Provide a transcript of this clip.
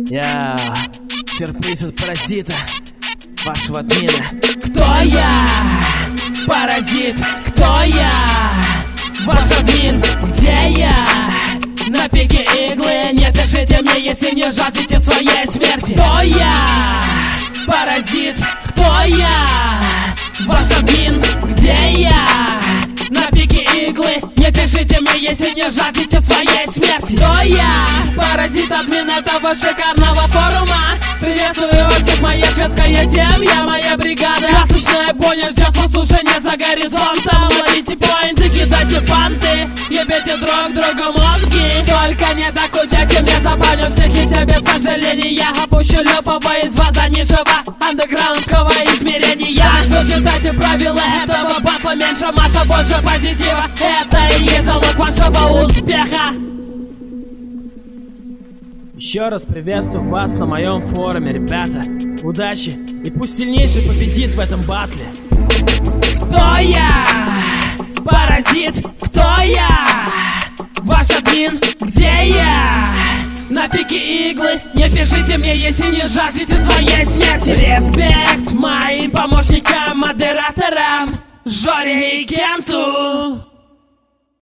Я сюрприз от паразита, вашего админа. Кто я? Паразит. Кто я? Ваш админ. Где я? На пике иглы. Не пишите мне, если не жаждете своей смерти. Кто я? Паразит. Кто я? Ваш админ. Где я? На пике иглы. Не пишите мне, если не жаждете своей смерти. Кто я? Паразит, админ этого шикарного форума. Приветствую всех, моя шведская семья, моя бригада. Красочная бойня ждет вас уже не за горизонтом. Ловите поинты, кидайте панты, ебите друг другу мозги. Только не докучайте мне, забаню всех и все без сожаления. Я опущу любого из вас до низшего андеграундского измерения. Так что читайте правила этого батла: меньше мата, больше позитива. Это и есть залог вашего успеха. Еще раз приветствую вас на моем форуме, ребята. Удачи, и пусть сильнейший победит в этом батле. Кто я? Паразит. Кто я? Ваш админ. Где я? На пике иглы. Не пишите мне, если не жаждете своей смерти. Респект моим помощникам, модераторам, Жоре и Кенту.